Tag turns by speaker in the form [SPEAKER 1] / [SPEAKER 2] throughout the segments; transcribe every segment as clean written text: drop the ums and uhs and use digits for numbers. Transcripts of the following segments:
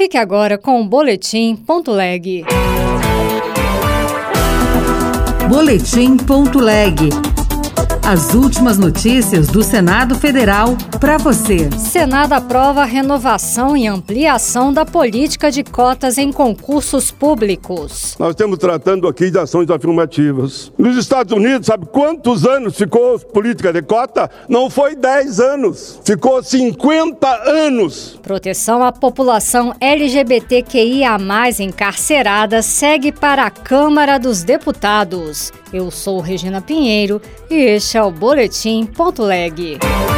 [SPEAKER 1] Fique agora com o Boletim.leg.
[SPEAKER 2] Boletim.leg. As últimas notícias do Senado Federal para você.
[SPEAKER 1] Senado aprova a renovação e ampliação da política de cotas em concursos públicos.
[SPEAKER 3] Nós estamos tratando aqui de ações afirmativas. Nos Estados Unidos, sabe quantos anos ficou a política de cota? Não foi 10 anos, ficou 50 anos.
[SPEAKER 1] Proteção à população LGBTQIA+, encarcerada segue para a Câmara dos Deputados. Eu sou Regina Pinheiro e este é o Boletim.leg.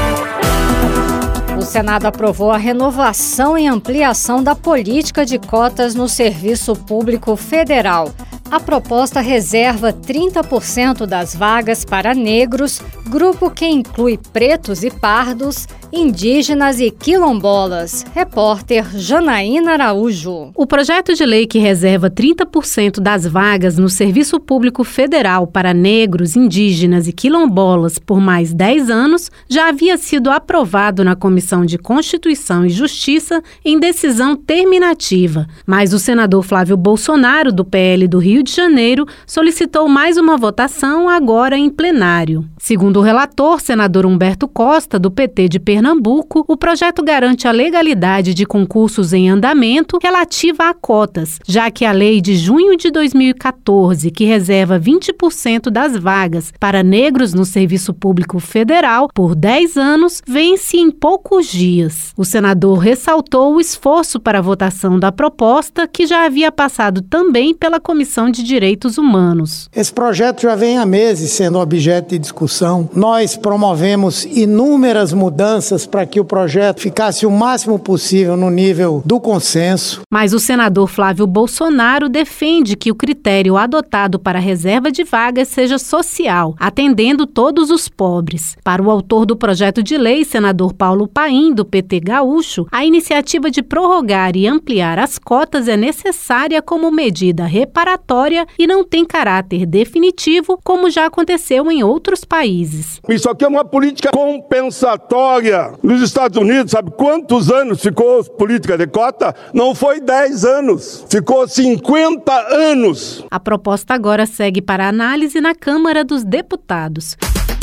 [SPEAKER 1] O Senado aprovou a renovação e ampliação da política de cotas no Serviço Público Federal. A proposta reserva 30% das vagas para negros, grupo que inclui pretos e pardos, indígenas e quilombolas. Repórter Janaína Araújo.
[SPEAKER 4] O projeto de lei que reserva 30% das vagas no Serviço Público Federal para negros, indígenas e quilombolas por mais 10 anos já havia sido aprovado na Comissão de Constituição e Justiça em decisão terminativa. Mas o senador Flávio Bolsonaro, do PL do Rio de Janeiro, solicitou mais uma votação agora em plenário. Segundo o relator, senador Humberto Costa, do PT de Pernambuco, o projeto garante a legalidade de concursos em andamento relativa a cotas, já que a lei de junho de 2014, que reserva 20% das vagas para negros no Serviço Público Federal por 10 anos, vence em poucos dias. O senador ressaltou o esforço para a votação da proposta, que já havia passado também pela Comissão de Direitos Humanos.
[SPEAKER 5] Esse projeto já vem há meses sendo objeto de discussão. Nós promovemos inúmeras mudanças para que o projeto ficasse o máximo possível no nível do consenso.
[SPEAKER 4] Mas o senador Flávio Bolsonaro defende que o critério adotado para a reserva de vagas seja social, atendendo todos os pobres. Para o autor do projeto de lei, senador Paulo Paim, do PT gaúcho, a iniciativa de prorrogar e ampliar as cotas é necessária como medida reparatória e não tem caráter definitivo, como já aconteceu em outros países.
[SPEAKER 3] Isso aqui é uma política compensatória. Nos Estados Unidos, sabe quantos anos ficou a política de cota? Não foi 10 anos, ficou 50 anos.
[SPEAKER 4] A proposta agora segue para análise na Câmara dos Deputados.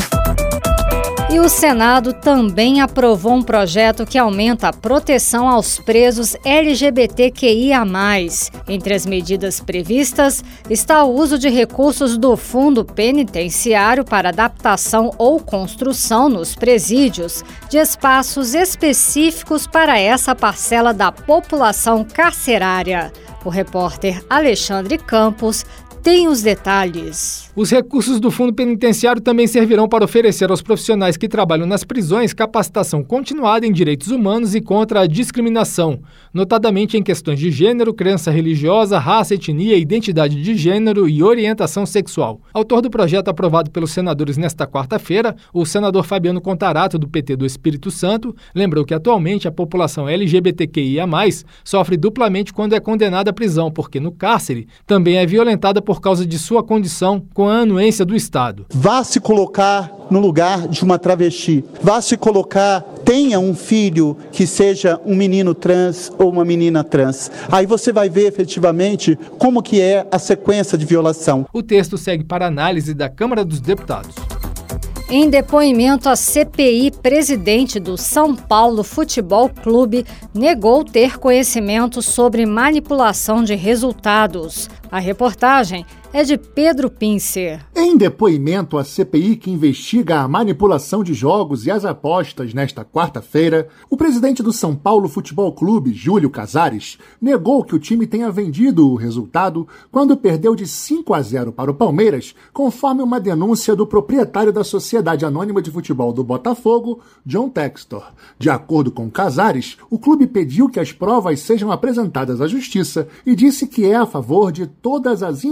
[SPEAKER 1] E o Senado também aprovou um projeto que aumenta a proteção aos presos LGBTQIA+. Entre as medidas previstas está o uso de recursos do Fundo Penitenciário para adaptação ou construção nos presídios de espaços específicos para essa parcela da população carcerária. O repórter Alexandre Campos tem os detalhes.
[SPEAKER 6] Os recursos do Fundo Penitenciário também servirão para oferecer aos profissionais que trabalham nas prisões capacitação continuada em direitos humanos e contra a discriminação, notadamente em questões de gênero, crença religiosa, raça, etnia, identidade de gênero e orientação sexual. Autor do projeto aprovado pelos senadores nesta quarta-feira, o senador Fabiano Contarato, do PT do Espírito Santo, lembrou que atualmente a população LGBTQIA+, sofre duplamente quando é condenada à prisão, porque no cárcere também é violentada por causa de sua condição com a anuência do Estado.
[SPEAKER 7] Vá se colocar no lugar de uma travesti. Vá se colocar, tenha um filho que seja um menino trans ou uma menina trans. Aí você vai ver efetivamente como que é a sequência de violação.
[SPEAKER 6] O texto segue para análise da Câmara dos Deputados.
[SPEAKER 1] Em depoimento à CPI, presidente do São Paulo Futebol Clube negou ter conhecimento sobre manipulação de resultados. A reportagem é de Pedro Pincer.
[SPEAKER 8] Em depoimento à CPI que investiga a manipulação de jogos e as apostas nesta quarta-feira, o presidente do São Paulo Futebol Clube, Júlio Casares, negou que o time tenha vendido o resultado quando perdeu de 5-0 para o Palmeiras, conforme uma denúncia do proprietário da Sociedade Anônima de Futebol do Botafogo, John Textor. De acordo com Casares, o clube pediu que as provas sejam apresentadas à Justiça e disse que é a favor de todas as investigações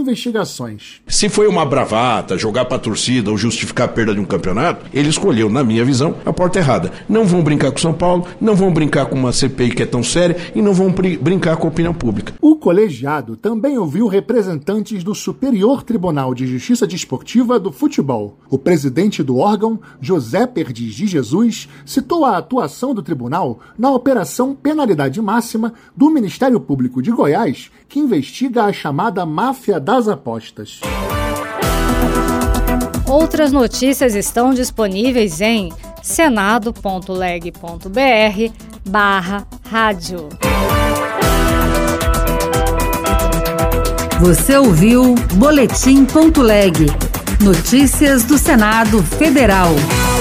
[SPEAKER 8] declarações.
[SPEAKER 9] Se foi uma bravata, jogar para a torcida ou justificar a perda de um campeonato, ele escolheu, na minha visão, a porta errada. Não vão brincar com São Paulo, não vão brincar com uma CPI que é tão séria e não vão brincar com a opinião pública.
[SPEAKER 8] O colegiado também ouviu representantes do Superior Tribunal de Justiça Desportiva do Futebol. O presidente do órgão, José Perdiz de Jesus, citou a atuação do tribunal na Operação Penalidade Máxima do Ministério Público de Goiás, que investiga a chamada máfia das apostas.
[SPEAKER 1] Outras notícias estão disponíveis em senado.leg.br/rádio.
[SPEAKER 2] Você ouviu Boletim.leg. Notícias do Senado Federal.